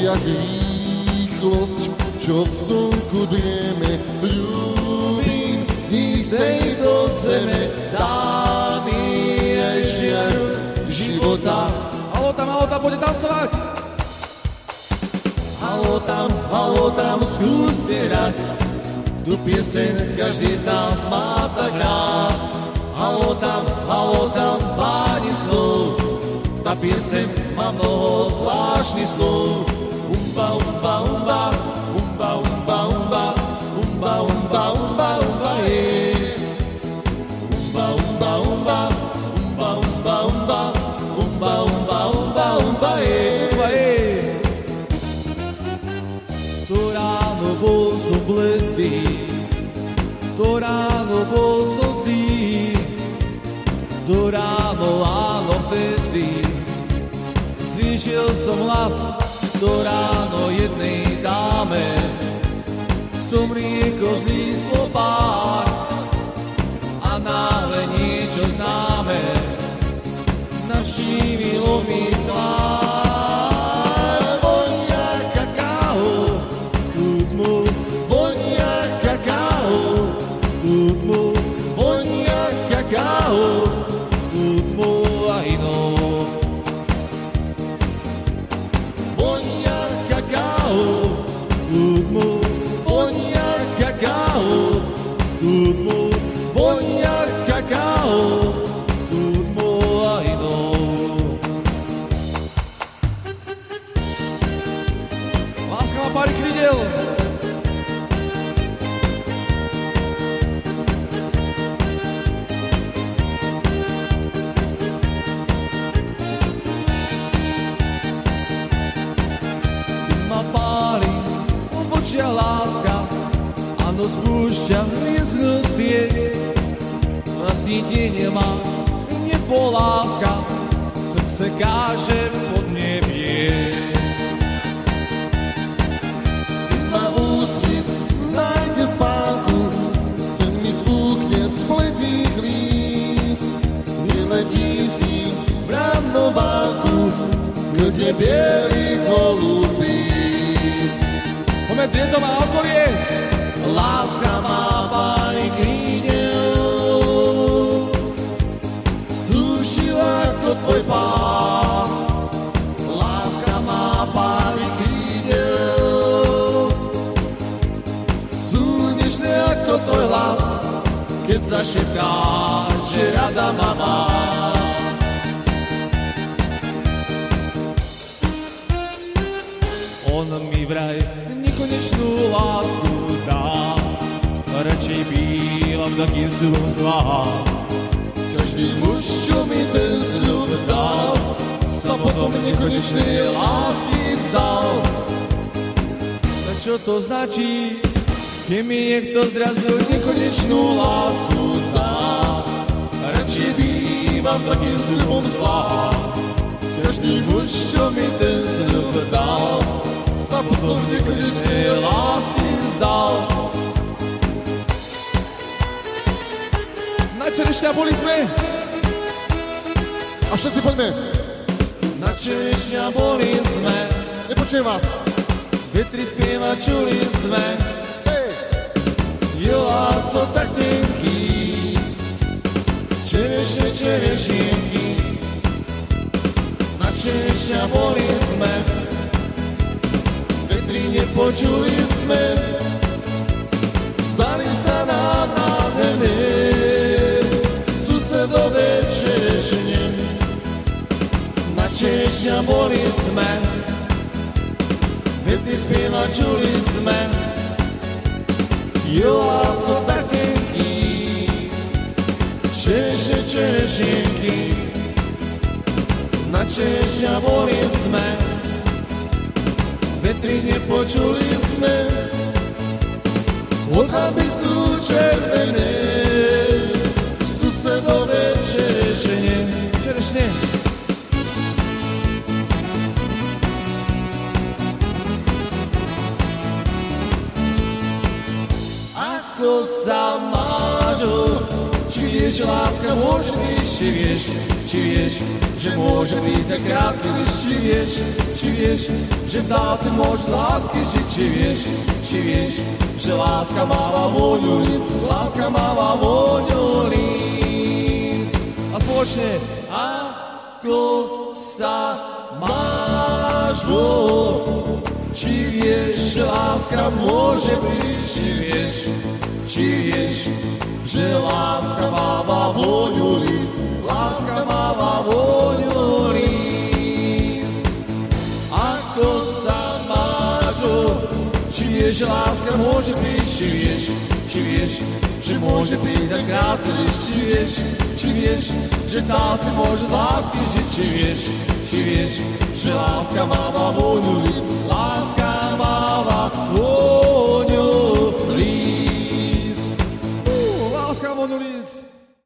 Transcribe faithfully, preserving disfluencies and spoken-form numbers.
jak rýchlosť, čo v slnku drieme. Ľúbim ich tejto zeme, dá mi aj žiaru života. Halo tam, halo tam, poďte tancovať! Halo tam, halo tam, skúste hrať, tu pieseň každý z nás má tak rád. Halo tam, halo tam, páni slov, tá pieseň má mnoho zvláštnych slov. Umba, umba, umba, umba, umba, umba, umba, umba, umba, umba, je. Umba, umba, umba, umba, umba, umba, umba, umba, umba, umba, je. Umba, je. To ráno bol som bledý, to ráno bol som zlý, to ráno áno vtedy zvýšil som hlas, to ráno jednej dáme som riekol zlý slobár a náhle niečo známe navštívilo mi tvár. Vonia kakao, kútmu, vonia kakao, kútmu, vonia kakao, kútmu a inou. Vonia kakao, kútmu, vonia kakao, kútmu, vonia kakao, kútmu a inou. Láska má pár krídel. Ma páli obočia láska, áno spúšťa hviezdnu sieť. Na síti nemá nebo láska, srdce káže pod nebie. Ma úsvit nájde spánku, sen mi zvúkne z bledých líc. Vyletí si brámnováku, kde bielých holubíc. Poďme Driezom a okolie. Láska má páry krídel, súšila ako tvoj pás. Láska má páry krídel, sú nežné ako tvoj hlas, keď zašepkáš, že rada ma máš. On mi vraj nekonečnú lásku dá, radšej bývam takým sľubom zvá. Každý muž, čo mi ten sľub dal, sa potom nekonečnej lásky vzdal. A čo to značí, keď mi niekto zrazu nekonečnú lásku dá, radšej bývam takým sľubom zvá. Každý muž, čo mi ten sľub dal, sa potom nekonečnej lásky vzdal. Na Čerešňa boli sme. A všetci poďme. Na Čerešňa boli sme. Nepočujem vás. Vetri spieva, čuli sme. Hej! Jo, a so tak tenký. Čerešne, čerešienky. Na Čerešňa boli sme. Vetri nepočuli sme. Zdali sa nám nádherné. Susedové čerešne. Na Čerešňa boli sme. Vetri spieva, čuli sme. Jo, a sú tak tenký. Čerešne, čerešienky. Na Čerešňa boli sme. Vetri nepočuli sme. Odhady sú červené. Susedové čerešne. Čerešne. Ako sa máš, či vieš, že láska môže prísť, či vieš, či vieš, že môže prísť za krátky liš, či vieš, či vieš, že vtáci môžu z lásky žiť, či vieš, či vieš, že láska máva vôňu líc, láska máva vôňu líc. A spoločne. Ako sa máš, či vieš, že láska môže prísť, či vieš, či vieš, že láska máva vôňu líc, láska máva vôňu líc. Ako sa máš, či vieš, že láska môže prísť, či vieš, či vieš, že môže prísť za krátky liš, či vieš, či vieš, že vtáci môže z lásky žiť, či vieš, či vieš, že láska máva vôňu líc.